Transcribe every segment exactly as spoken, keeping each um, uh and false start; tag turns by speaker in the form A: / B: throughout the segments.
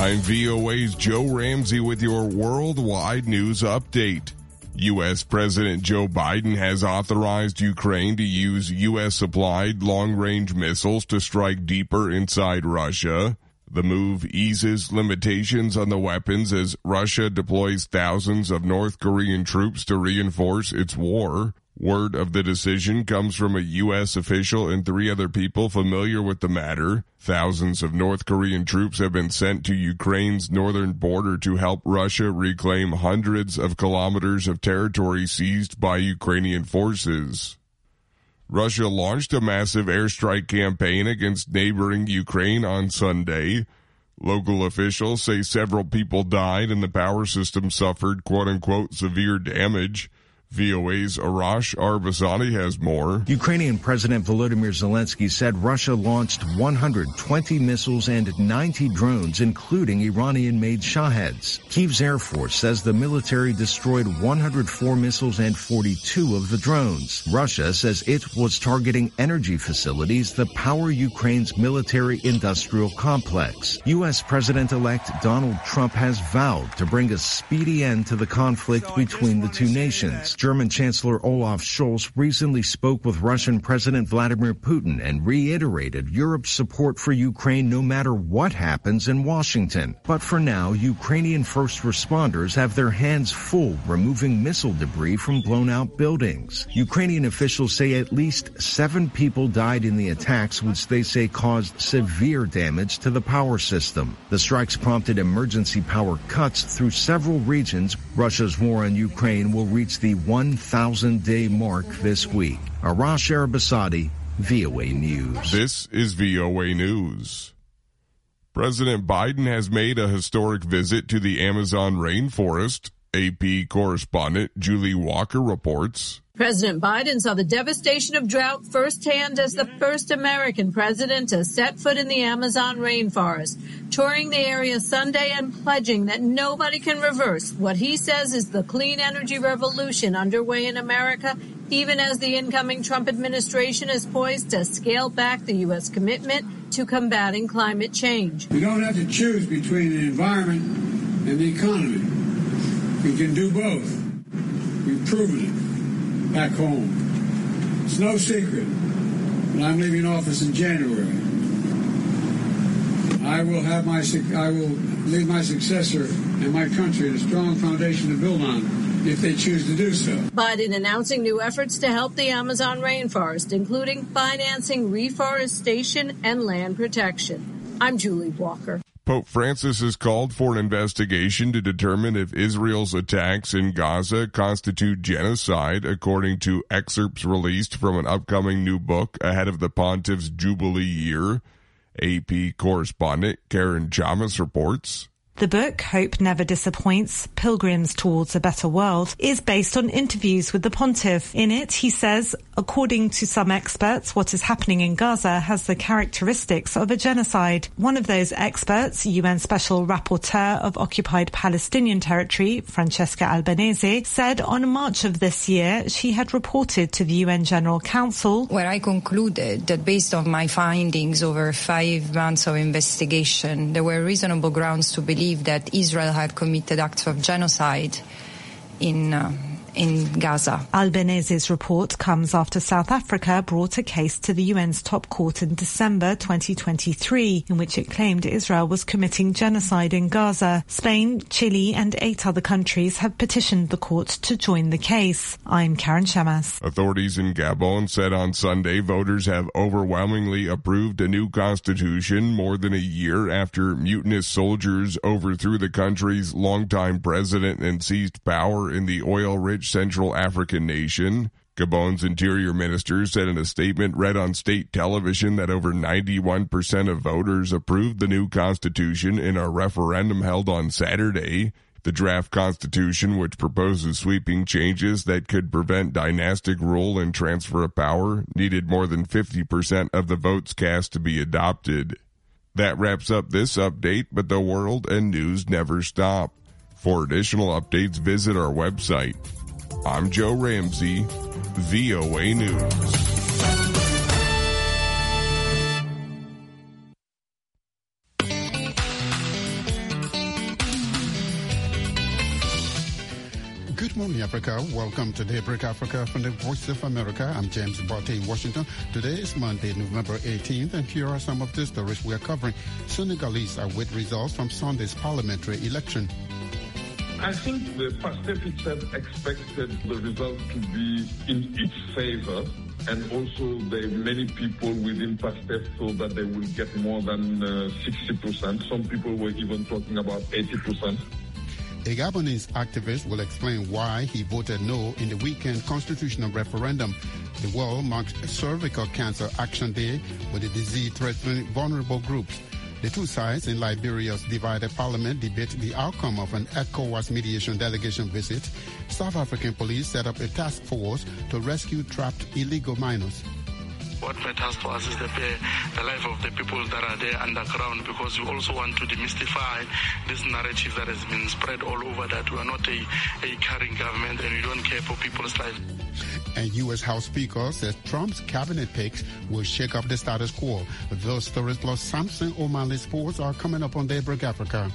A: I'm V O A's Joe Ramsey with your worldwide news update. U S. President Joe Biden has authorized Ukraine to use U S-supplied long-range missiles to strike deeper inside Russia. The move eases limitations on the weapons as Russia deploys thousands of North Korean troops to reinforce its war. Word of the decision comes from a U S official and three other people familiar with the matter. Thousands of North Korean troops have been sent to Ukraine's northern border to help Russia reclaim hundreds of kilometers of territory seized by Ukrainian forces. Russia launched a massive airstrike campaign against neighboring Ukraine on Sunday. Local officials say several people died and the power system suffered quote-unquote severe damage. V O A's Arash Arbasani has more.
B: Ukrainian President Volodymyr Zelensky said Russia launched one hundred twenty missiles and ninety drones, including Iranian-made Shaheds. Kyiv's Air Force says the military destroyed one hundred four missiles and forty-two of the drones. Russia says it was targeting energy facilities that power Ukraine's military-industrial complex. U S. President-elect Donald Trump has vowed to bring a speedy end to the conflict between the two nations. German Chancellor Olaf Scholz recently spoke with Russian President Vladimir Putin and reiterated Europe's support for Ukraine no matter what happens in Washington. But for now, Ukrainian first responders have their hands full removing missile debris from blown-out buildings. Ukrainian officials say at least seven people died in the attacks, which they say caused severe damage to the power system. The strikes prompted emergency power cuts through several regions. Russia's war on Ukraine will reach the one thousand day mark this week. Arash Arabasadi, V O A News.
A: This is V O A News. President Biden has made a historic visit to the Amazon rainforest. A P correspondent Julie Walker reports.
C: President Biden saw the devastation of drought firsthand as the first American president to set foot in the Amazon rainforest, touring the area Sunday and pledging that nobody can reverse what he says is the clean energy revolution underway in America, even as the incoming Trump administration is poised to scale back the U S commitment to combating climate change.
D: We don't have to choose between the environment and the economy. We can do both. We've proven it. Back home. It's no secret that I'm leaving office in January. I will have my I will leave my successor and my country a strong foundation to build on if they choose to do so.
C: Biden announcing new efforts to help the Amazon rainforest, including financing reforestation and land protection. I'm Julie Walker.
A: Pope Francis has called for an investigation to determine if Israel's attacks in Gaza constitute genocide, according to excerpts released from an upcoming new book ahead of the pontiff's Jubilee year. A P correspondent Karen Chamas reports.
E: The book, Hope Never Disappoints, Pilgrims Towards a Better World, is based on interviews with the pontiff. In it, he says, according to some experts, what is happening in Gaza has the characteristics of a genocide. One of those experts, U N Special Rapporteur of Occupied Palestinian Territory, Francesca Albanese, said on March of this year she had reported to the U N General Council,
F: where I concluded that based on my findings over five months of investigation, there were reasonable grounds to believe that Israel had committed acts of genocide in uh, in Gaza.
E: Albanese's report comes after South Africa brought a case to the U N's top court in December twenty twenty-three, in which it claimed Israel was committing genocide in Gaza. Spain, Chile and eight other countries have petitioned the court to join the case. I'm Karen Chamas.
A: Authorities in Gabon said on Sunday voters have overwhelmingly approved a new constitution more than a year after mutinous soldiers overthrew the country's longtime president and seized power in the oil-rich Central African nation. Gabon's interior minister said in a statement read on state television that over ninety-one percent of voters approved the new constitution in a referendum held on Saturday. The draft constitution, which proposes sweeping changes that could prevent dynastic rule and transfer of power, needed more than fifty percent of the votes cast to be adopted. That wraps up this update, but the world and news never stop. For additional updates, visit our website. I'm Joe Ramsey, V O A News.
G: Morning, Africa. Welcome to Daybreak Africa from the Voice of America. I'm James Botte in Washington. Today is Monday, November eighteenth, and here are some of the stories we are covering. Senegalese await results from Sunday's parliamentary election.
H: I think the PASTEF itself expected the result to be in its favor, and also the many people within PASTEF thought that they will get more than uh, sixty percent. Some people were even talking about eighty percent.
G: A Gabonese activist will explain why he voted no in the weekend constitutional referendum. The world marks Cervical Cancer Action Day with the disease threatening vulnerable groups. The two sides in Liberia's divided parliament debate the outcome of an ECOWAS mediation delegation visit. South African police set up a task force to rescue trapped illegal minors.
I: What matters to us is the, the life of the people that are there underground, because we also want to demystify this narrative that has been spread all over that we are not a, a caring government and we don't care for people's lives.
G: And U S House Speaker says Trump's cabinet picks will shake up the status quo. Those stories plus Samson O'Malley sports are coming up on Daybreak Africa.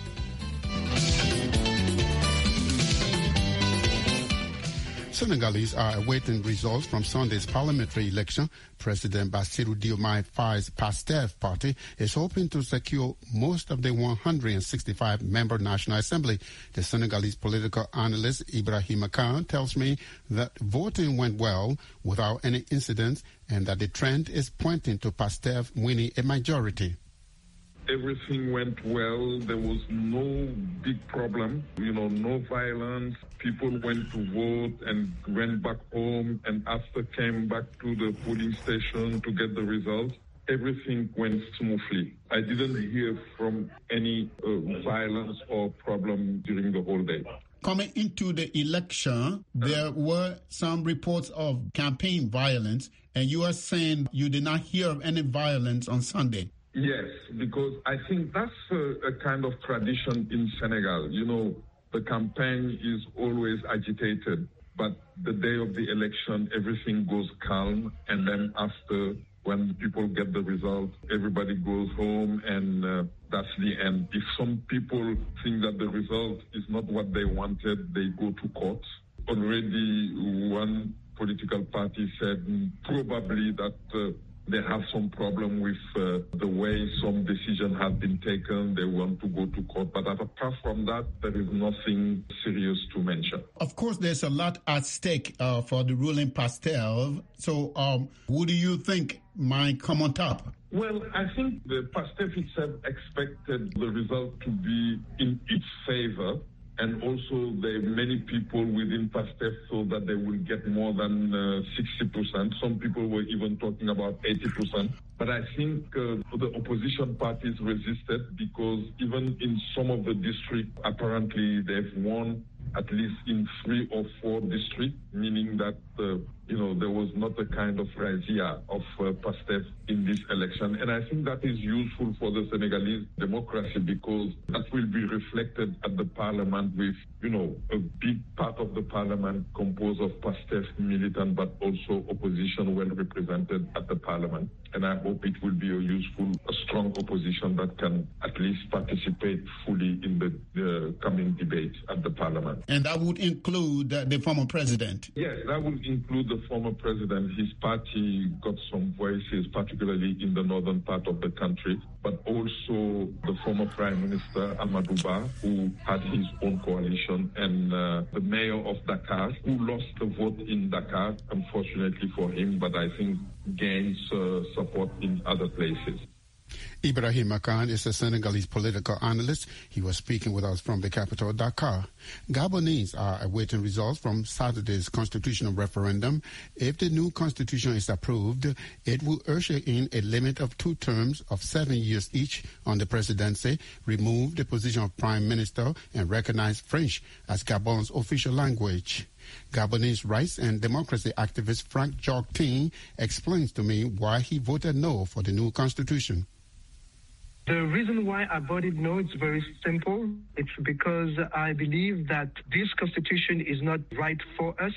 G: Senegalese are awaiting results from Sunday's parliamentary election. President Bassirou Diomaye Faye's PASTEF party is hoping to secure most of the one hundred sixty-five member National Assembly. The Senegalese political analyst Ibrahima Khan tells me that voting went well without any incidents and that the trend is pointing to PASTEF winning a majority.
H: Everything went well. There was no big problem, you know, no violence. People went to vote and went back home, and after came back to the polling station to get the results. Everything went smoothly. I didn't hear from any uh, violence or problem during the whole day.
G: Coming into the election, there were some reports of campaign violence, and you are saying you did not hear of any violence on Sunday.
H: Yes, because I think that's a, a kind of tradition in Senegal. You know, the campaign is always agitated, but the day of the election, everything goes calm, and then after, when people get the result, everybody goes home, and uh, that's the end. If some people think that the result is not what they wanted, they go to court. Already one political party said probably that uh, they have some problem with uh, the way some decision has been taken. They want to go to court. But apart from that, there is nothing serious to mention.
G: Of course, there's a lot at stake uh, for the ruling PASTEF. So um, who do you think might come on top?
H: Well, I think the PASTEF itself expected the result to be in its favor. And also, the many people within PASTEF thought that they will get more than uh, sixty percent. Some people were even talking about eighty percent. But I think uh, the opposition parties resisted, because even in some of the districts, apparently they've won at least in three or four districts, meaning that, uh, you know, there was not a kind of razzia of uh, PASTEF in this election. And I think that is useful for the Senegalese democracy, because that will be reflected at the parliament with, you know, a big part of the parliament composed of PASTEF militant, but also opposition well represented at the parliament. And I hope it will be a useful, a strong opposition that can at least participate fully in the, the coming debate at the parliament.
G: And that would include uh, the former president?
H: Yes, that would include the former president. His party got some voices, particularly in the northern part of the country, but also the former Prime Minister, Amadou Ba, who had his own coalition, and uh, the mayor of Dakar, who lost the vote in Dakar, unfortunately for him, but I think gains uh, support in other places.
G: Ibrahima Khan is a Senegalese political analyst. He was speaking with us from the capital, Dakar. Gabonese are awaiting results from Saturday's constitutional referendum. If the new constitution is approved, it will usher in a limit of two terms of seven years each on the presidency, remove the position of prime minister, and recognize French as Gabon's official language. Gabonese rights and democracy activist Frank Joctin explains to me why he voted no for the new constitution.
J: The reason why I voted no is very simple. It's because I believe that this constitution is not right for us.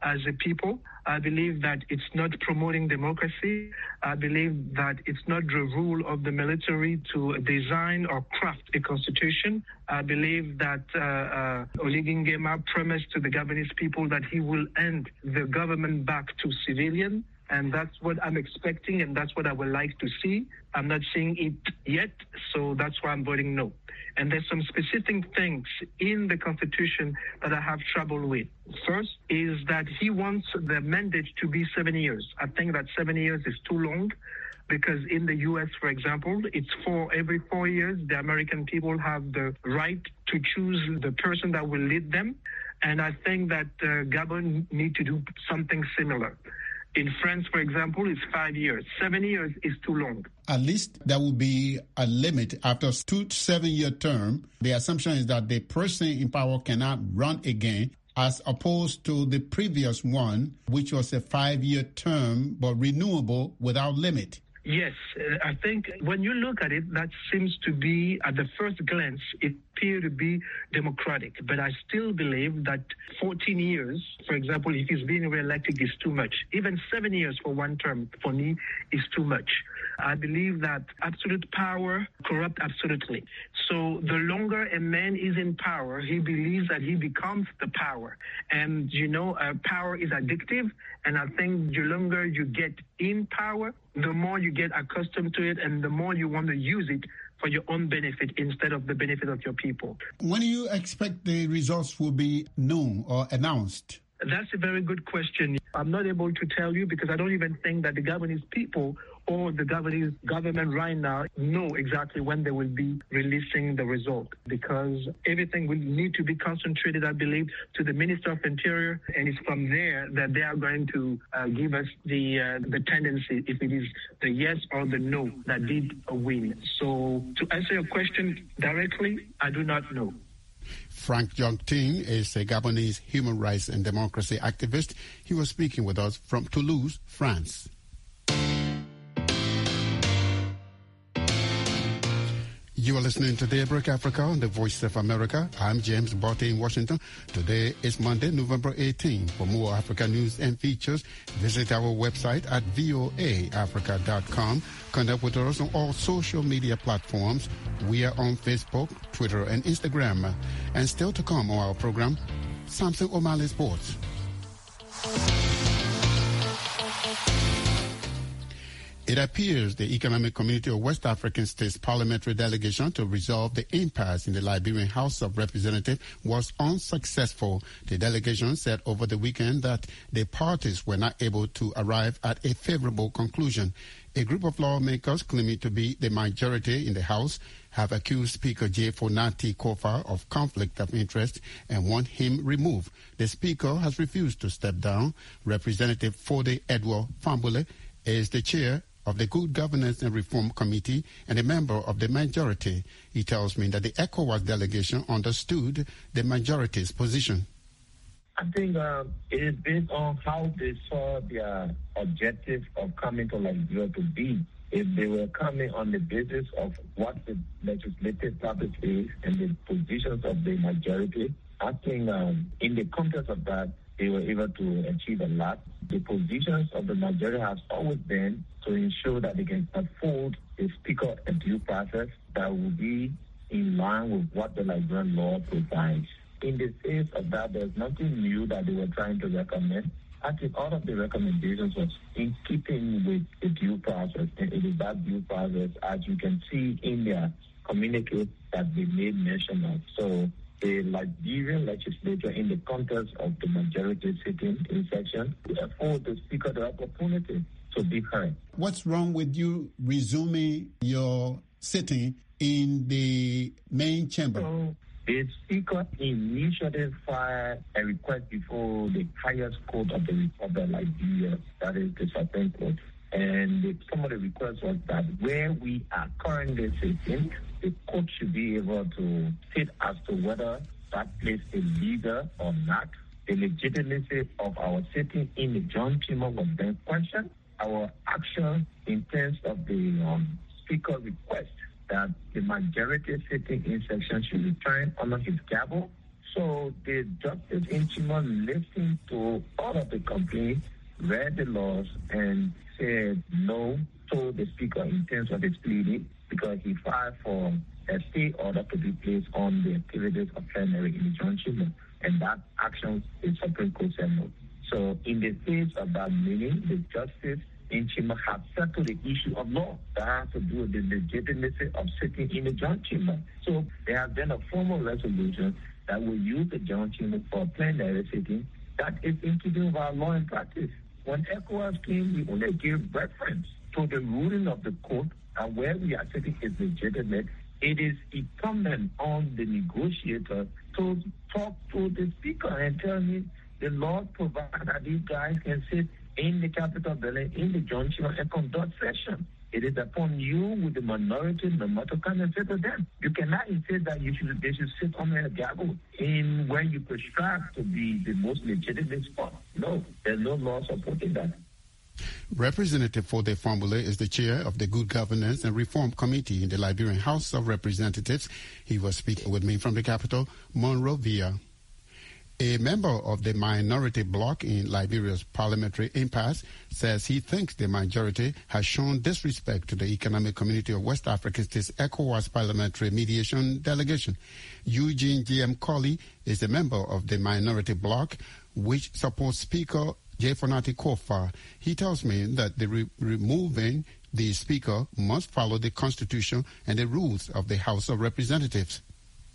J: as a people. I believe that it's not promoting democracy. I believe that it's not the rule of the military to design or craft a constitution. I believe that uh, uh, Oligui Nguema promised to the Gabonese people that he will end the government back to civilian. And that's what I'm expecting, and that's what I would like to see. I'm not seeing it yet, so that's why I'm voting no. And there's some specific things in the Constitution that I have trouble with. First is that he wants the mandate to be seven years. I think that seven years is too long, because in the U S, for example, it's for every four years, the American people have the right to choose the person that will lead them. And I think that uh, Gabon need to do something similar. In France, for example, it's five years. Seven years is too long.
G: At least there will be a limit after two seven-year term. The assumption is that the person in power cannot run again, as opposed to the previous one, which was a five-year term, but renewable without limit.
J: Yes, uh, I think when you look at it, that seems to be, at the first glance, it appears to be democratic. But I still believe that fourteen years, for example, if he's being reelected, is too much. Even seven years for one term, for me, is too much. I believe that absolute power corrupts absolutely. So the longer a man is in power, he believes that he becomes the power. And, you know, uh, power is addictive. And I think the longer you get in power, the more you get accustomed to it and the more you want to use it for your own benefit instead of the benefit of your people.
G: When do you expect the results will be known or announced?
J: That's a very good question. I'm not able to tell you because I don't even think that the Gabonese people or the Gabonese government right now know exactly when they will be releasing the result, because everything will need to be concentrated, I believe, to the Minister of Interior, and it's from there that they are going to uh, give us the uh, the tendency, if it is the yes or the no that did win. So to answer your question directly, I do not know.
G: Frank Jong-Ting is a Gabonese human rights and democracy activist. He was speaking with us from Toulouse, France. You are listening to Daybreak Africa on the Voice of America. I'm James Botte in Washington. Today is Monday, November eighteenth. For more Africa news and features, visit our website at voa africa dot com. Connect with us on all social media platforms. We are on Facebook, Twitter, and Instagram. And still to come on our program, Samson O'Malley Sports. It appears the Economic Community of West African States parliamentary delegation to resolve the impasse in the Liberian House of Representatives was unsuccessful. The delegation said over the weekend that the parties were not able to arrive at a favorable conclusion. A group of lawmakers claiming to be the majority in the House have accused Speaker J. Fonati Kofa of conflict of interest and want him removed. The Speaker has refused to step down. Representative Fode Edward Fambule is the chair of the Good Governance and Reform Committee and a member of the majority. He tells me that the ECOWAS delegation understood the majority's position.
K: I think uh, it is based on how they saw their objective of coming to Liberia to be. If they were coming on the basis of what the legislative purpose is and the positions of the majority, I think um, in the context of that, they were able to achieve a lot. The positions of the majority have always been to ensure that they can afford a speaker a due process that will be in line with what the Liberian law provides. In the face of that, there's nothing new that they were trying to recommend. I think all of the recommendations was in keeping with the due process, and it is that due process, as you can see in their communique, that they made mention of. So the Liberian legislature, in the context of the majority sitting in section, afford the speaker the opportunity to be heard.
G: What's wrong with you resuming your sitting in the main chamber?
K: So, the speaker initially filed a request before the highest court of the Republic of Liberia, that is the Supreme Court. And the, some of the requests was that where we are currently sitting, the court should be able to state as to whether that place is legal or not. The legitimacy of our sitting in the joint chamber was then questioned. Our action in terms of the um, speaker request that the majority sitting in section should return under his gavel So the Justice Inchima listened to all of the companies, read the laws, and said no to the Speaker in terms of his pleading, because he filed for a stay order to be placed on the activities of plenary in the joint chamber. And that action is Supreme Court said no. So in the face of that meeting, the Justice Inchima have settled the issue of law that has to do with the legitimacy of sitting in the joint chamber. So they have done a formal resolution that will use the joint chamber for plenary sitting that is in keeping with our law and practice. When ECOWAS came, we only gave reference to the ruling of the court, and where we are sitting is legitimate. It is incumbent on the negotiator to talk to the Speaker and tell him the law provides that these guys can sit in the Capitol building, in the joint chamber, and conduct session. It is upon you with the minority member to come and say to them. You cannot insist that you should, they should sit on a gavel in where you prescribe to be the most legitimate spot. No, there's no law supporting that.
G: Representative Fode Fambule is the chair of the Good Governance and Reform Committee in the Liberian House of Representatives. He was speaking with me from the capital, Monrovia. A member of the minority bloc in Liberia's parliamentary impasse says he thinks the majority has shown disrespect to the Economic Community of West Africa States ECOWAS parliamentary mediation delegation. Eugene J M Colley is a member of the minority bloc, which supports Speaker J. Fonati Kofa. He tells me that the re- removing the Speaker must follow the Constitution and the rules of the House of Representatives.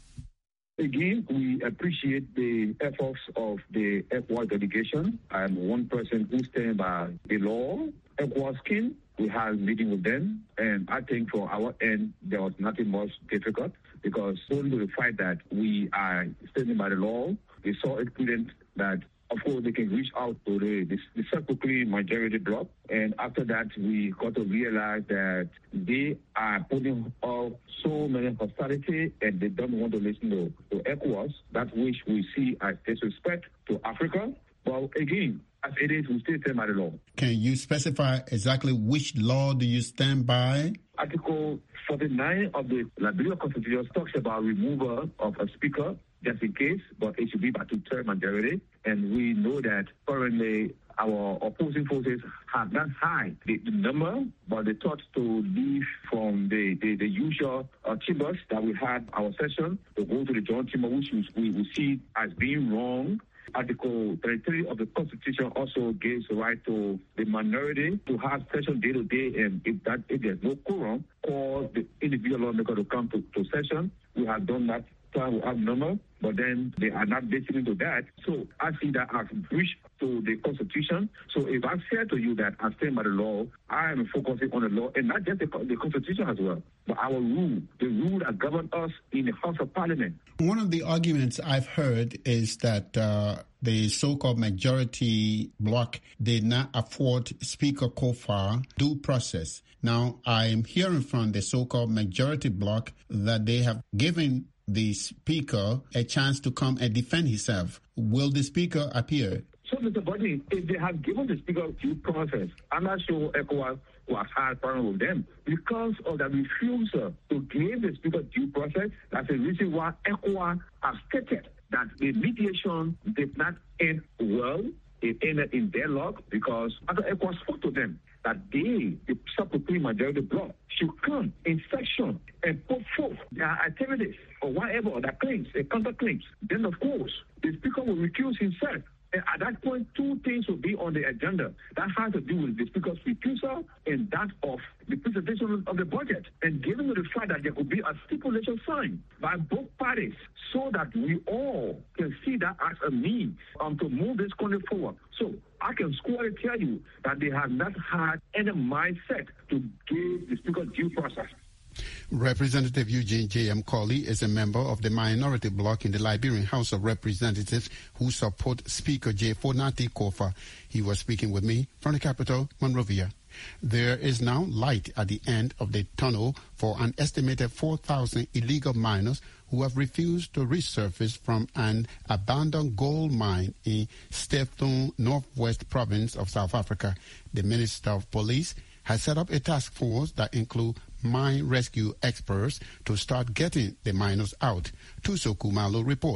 L: Again, we appreciate the efforts of the ECOWAS delegation. I'm one person who stands by the law. ECOWAS came, we had a meeting with them, and I think for our end, there was nothing much difficult, because only the fact that we are standing by the law, we saw it prudent that, of course, they can reach out to the, the, the Secretary majority bloc. And after that, we got to realize that they are putting out so many hostility, and they don't want to listen to, to ECOWAS, that which we see as disrespect to Africa. Well, again, as it is, we still stand by the law.
G: Can you specify exactly which law do you stand by?
L: Article forty-nine of the Liberian Constitution talks about removal of a speaker, just in case, but it should be by two-thirds majority. And we know that currently our opposing forces have not high the, the number, but they thought to leave from the, the, the usual uh, chambers that we had our session to go to the joint chamber, which we will see as being wrong. Article thirty-three of the Constitution also gives the right to the minority to have session day to day, and if that if there's no quorum, call the individual lawmaker to come to, to session. We have done that. We have number, but then they are not listening to that. So I see that as breach to the Constitution. So if I say to you that I stand by the law, I am focusing on the law, and not just the, the Constitution as well, but our rule, the rule that governs us in the House of Parliament.
G: One of the arguments I've heard is that uh, the so-called majority bloc did not afford Speaker Kofa due process. Now, I'm hearing from the so-called majority bloc that they have given the Speaker a chance to come and defend himself. Will the Speaker appear?
L: So, Mister Buddy, if they have given the Speaker due process, I'm not sure ECOWAS will have had problem with them. Because of the refusal to give the Speaker due process, that's the reason why ECOWAS has stated that the mediation did not end well. It ended in deadlock because after ECOWAS spoke to them that they, the Secretary majority bloc, should come in section and put forth their activities or whatever, or their claims, their counterclaims. Then, of course, the Speaker will recuse himself. And at that point, two things will be on the agenda. That has to do with the Speaker's refusal and that of the presentation of the budget. And given the fact that there could be a stipulation signed by both parties so that we all can see that as a means um, to move this country forward. So I can squarely tell you that they have not had any mindset to give the Speaker due process.
G: Representative Eugene J M Colley is a member of the minority bloc in the Liberian House of Representatives who support Speaker J. Fonati Kofa. He was speaking with me from the capital, Monrovia. There is now light at the end of the tunnel for an estimated four thousand illegal miners who have refused to resurface from an abandoned gold mine in Stepton, Northwest Province of South Africa. The Minister of Police has set up a task force that includes mine rescue experts to start getting the miners out. Tuso Kumalo reports.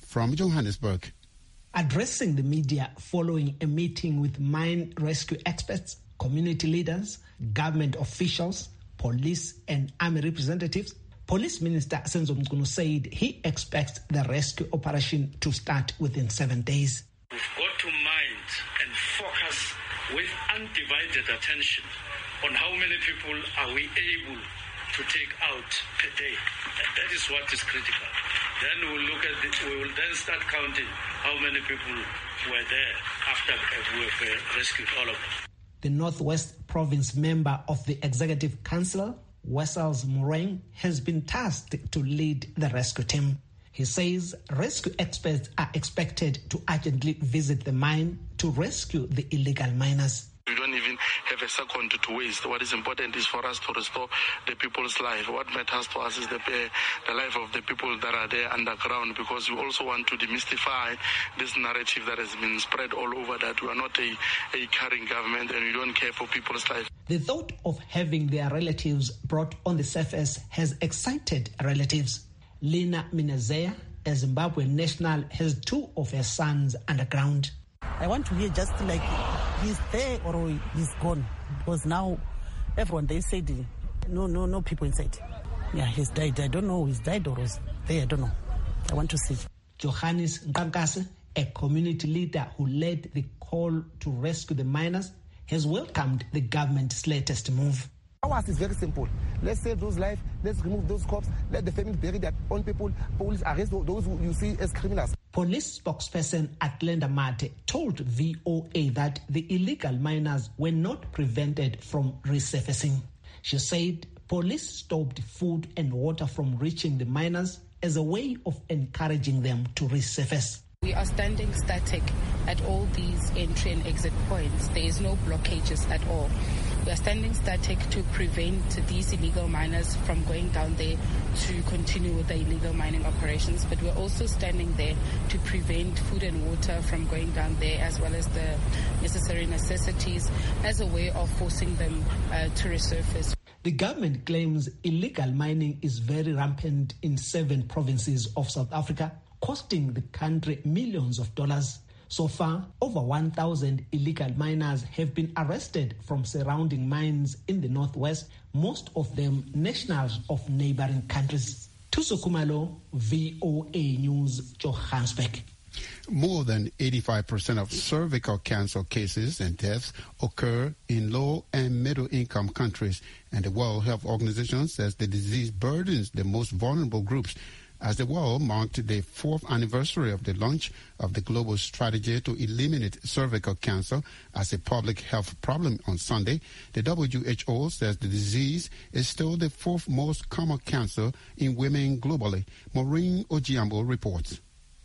G: from Johannesburg.
M: Addressing the media following a meeting with mine rescue experts, community leaders, government officials, police and army representatives, Police Minister Senzo Mchunu said he expects the rescue operation to start within seven days.
N: We've got to mind and focus with undivided attention on how many people are we able to take out per day. And that is what is critical. Then we'll look at it, we will then start counting how many people were there after we have rescued all of them.
M: The Northwest Province member of the Executive Council, Wessels Moraine, has been tasked to lead the rescue team. He says rescue experts are expected to urgently visit the mine to rescue the illegal miners.
I: We don't even have a second to waste. What is important is for us to restore the people's life. What matters to us is the, the life of the people that are there underground, because we also want to demystify this narrative that has been spread all over that we are not a, a caring government and we don't care for people's life.
M: The thought of having their relatives brought on the surface has excited relatives. Lina Minazea, a Zimbabwean national, has two of her sons underground.
O: I want to hear just like he's there or he's gone, because now everyone, they said no, no, no people inside. Yeah, he's died. I don't know he's died or was there. I don't know. I want to see.
M: Johannes Nkankase, a community leader who led the call to rescue the miners, has welcomed the government's latest move.
P: Ours is very simple. Let's save those lives. Let's remove those corpses. Let the family bury their own people. Police arrest those who you see as criminals.
M: Police spokesperson Atlenda Mate told V O A that the illegal miners were not prevented from resurfacing. She said police stopped food and water from reaching the miners as a way of encouraging them to resurface.
Q: We are standing static at all these entry and exit points. There is no blockages at all. We are standing static to prevent these illegal miners from going down there to continue with the illegal mining operations, but we're also standing there to prevent food and water from going down there, as well as the necessary necessities, as a way of forcing them uh, to resurface.
M: The government claims illegal mining is very rampant in seven provinces of South Africa, costing the country millions of dollars. So far, over one thousand illegal miners have been arrested from surrounding mines in the Northwest, most of them nationals of neighboring countries. Thuso Khumalo, V O A News, Johannesburg.
G: More than eighty-five percent of cervical cancer cases and deaths occur in low and middle income countries, and the World Health Organization says the disease burdens the most vulnerable groups. As the world marked the fourth anniversary of the launch of the global strategy to eliminate cervical cancer as a public health problem on Sunday, the W H O says the disease is still the fourth most common cancer in women globally. Maureen Ojiambo reports.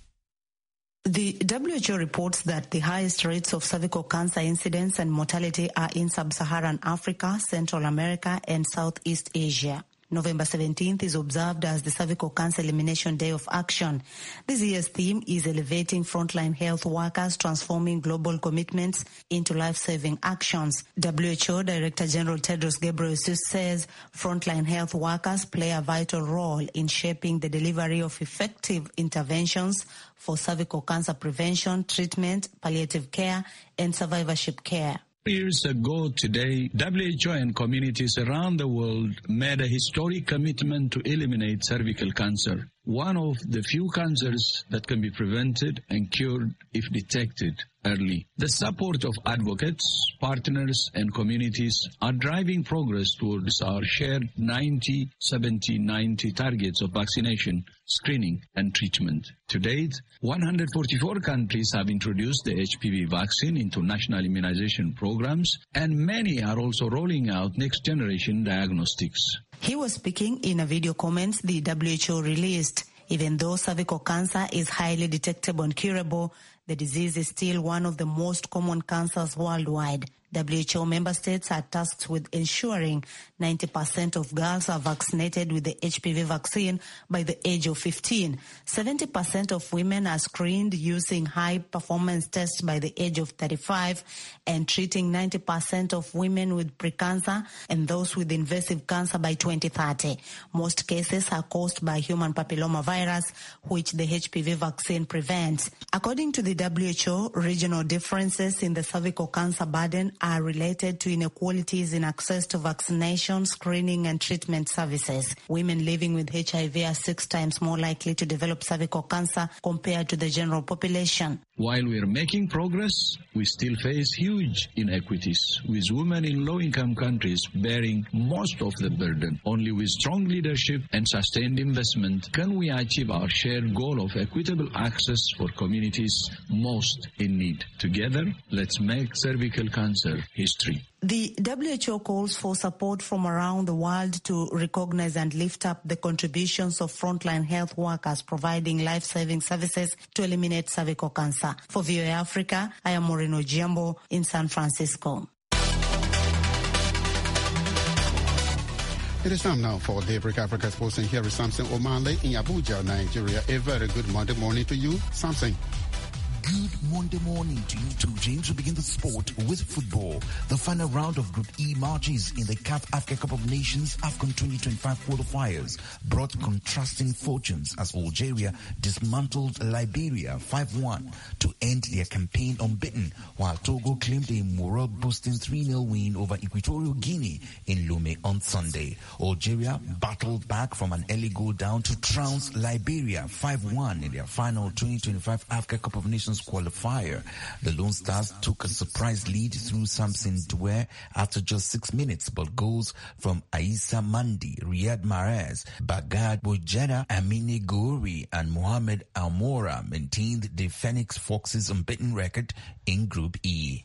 R: The W H O reports that the highest rates of cervical cancer incidence and mortality are in sub-Saharan Africa, Central America, and Southeast Asia. November seventeenth is observed as the Cervical Cancer Elimination Day of Action. This year's theme is elevating frontline health workers, transforming global commitments into life-saving actions. W H O Director General Tedros Ghebreyesus says frontline health workers play a vital role in shaping the delivery of effective interventions for cervical cancer prevention, treatment, palliative care, and survivorship care.
S: Years ago today, W H O and communities around the world made a historic commitment to eliminate cervical cancer, one of the few cancers that can be prevented and cured if detected early. The support of advocates, partners, and communities are driving progress towards our shared ninety seventy ninety targets of vaccination, screening, and treatment. To date, one hundred forty-four countries have introduced the H P V vaccine into national immunization programs, and many are also rolling out next-generation diagnostics.
R: He was speaking in a video comment the W H O released. Even though cervical cancer is highly detectable and curable, the disease is still one of the most common cancers worldwide. W H O member states are tasked with ensuring ninety percent of girls are vaccinated with the H P V vaccine by the age of fifteen. seventy percent of women are screened using high-performance tests by the age of thirty-five, and treating ninety percent of women with precancer and those with invasive cancer by twenty thirty. Most cases are caused by human papillomavirus, which the H P V vaccine prevents. According to the W H O, regional differences in the cervical cancer burden are related to inequalities in access to vaccination, screening, and treatment services. Women living with H I V are six times more likely to develop cervical cancer compared to the general population.
S: While we are making progress, we still face huge inequities, with women in low-income countries bearing most of the burden. Only with strong leadership and sustained investment can we achieve our shared goal of equitable access for communities most in need. Together, let's make cervical cancer history.
R: The W H O calls for support from around the world to recognize and lift up the contributions of frontline health workers providing life-saving services to eliminate cervical cancer. For V O A Africa, I am Maureen Ojiambo in San Francisco.
G: It is time now for Daybreak Africa Sports, and here is Samson Omale in Abuja, Nigeria. A very good Monday morning to you, Samson.
T: Good Monday morning to you too, James. We begin the sport with football. The final round of Group E matches in the C A F Africa Cup of Nations AFCON twenty twenty-five qualifiers brought contrasting fortunes as Algeria dismantled Liberia five one to end their campaign unbeaten, while Togo claimed a morale-boosting three nil win over Equatorial Guinea in Lomé on Sunday. Algeria battled back from an early goal down to trounce Liberia five one in their final twenty twenty-five Africa Cup of Nations qualifier. The Lone Stars took a surprise lead through Samson Dwyer after just six minutes, but goals from Aissa Mandi, Riyad Mahrez, Bagad Bojana, Amine Gouiri, and Mohamed Almora maintained the Phoenix Foxes' unbeaten record in Group E.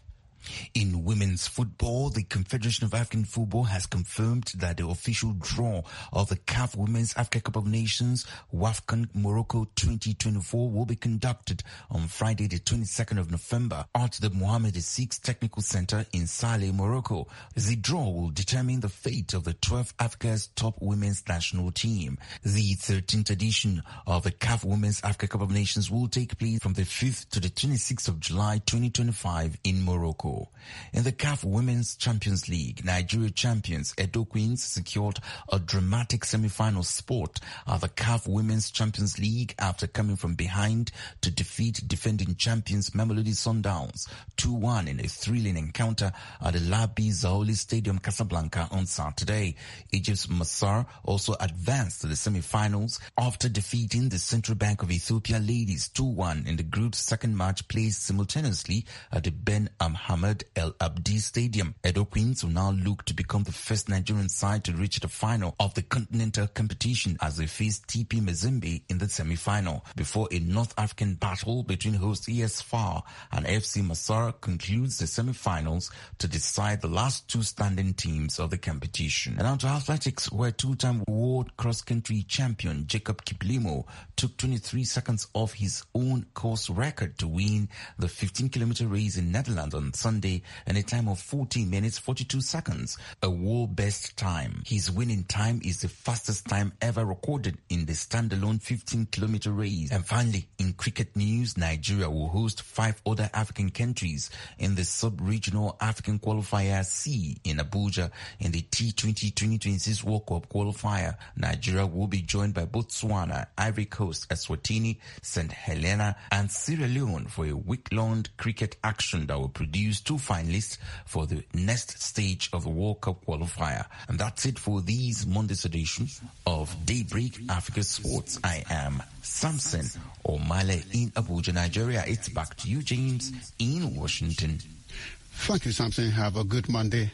T: In women's football, the Confederation of African Football has confirmed that the official draw of the C A F Women's Africa Cup of Nations WAFCON Morocco twenty twenty-four will be conducted on Friday the twenty-second of November at the Mohammed the sixth Technical Center in Salé, Morocco. The draw will determine the fate of the twelfth Africa's top women's national team. The thirteenth edition of the C A F Women's Africa Cup of Nations will take place from the fifth to the twenty-sixth of July twenty twenty-five in Morocco. In the C A F Women's Champions League, Nigeria champions Edo Queens secured a dramatic semi-final spot at the C A F Women's Champions League after coming from behind to defeat defending champions Mamelodi Sundowns two one in a thrilling encounter at the Labi Zaoli Stadium, Casablanca on Saturday. Egypt's Masar also advanced to the semi-finals after defeating the Central Bank of Ethiopia ladies two one in the group's second match played simultaneously at the Ben Ahmed El Abdi Stadium. Edo Queens will now look to become the first Nigerian side to reach the final of the continental competition as they face T P Mazembe in the semi-final, before a North African battle between host E S F A R and F C Masar concludes the semi-finals to decide the last two standing teams of the competition. And now to athletics, where two-time world cross-country champion Jacob Kiplimo took twenty-three seconds off his own course record to win the fifteen kilometer race in Netherlands on Sunday in a time of fourteen minutes forty-two seconds, a world best time. His winning time is the fastest time ever recorded in the standalone fifteen kilometer race. And finally, in cricket news, Nigeria will host five other African countries in the sub-regional African qualifier C in Abuja in the T twenty twenty twenty-six World Cup qualifier. Nigeria will be joined by Botswana, Ivory Coast, Eswatini, Saint Helena, and Sierra Leone for a week-long cricket action that will produce two finalists for the next stage of the World Cup qualifier. And that's it for these Monday's edition of Daybreak Africa Sports. I am Samson Omale in Abuja, Nigeria. It's back to you, James, in Washington.
G: Thank you, Samson. Have a good Monday.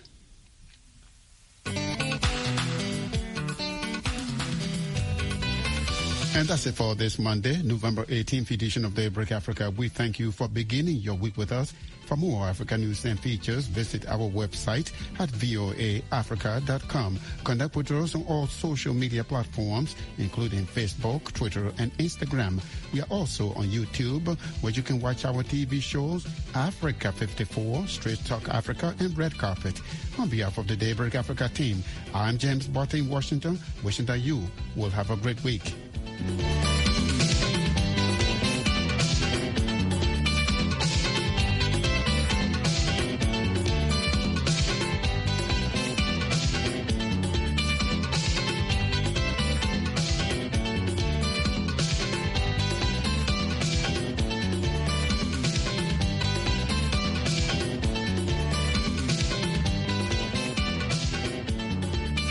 G: And that's it for this Monday, November eighteenth edition of Daybreak Africa. We thank you for beginning your week with us. For more African news and features, visit our website at voa africa dot com. Connect with us on all social media platforms, including Facebook, Twitter, and Instagram. We are also on YouTube, where you can watch our T V shows, Africa fifty-four, Straight Talk Africa, and Red Carpet. On behalf of the Daybreak Africa team, I'm James Barton in Washington, wishing that you will have a great week.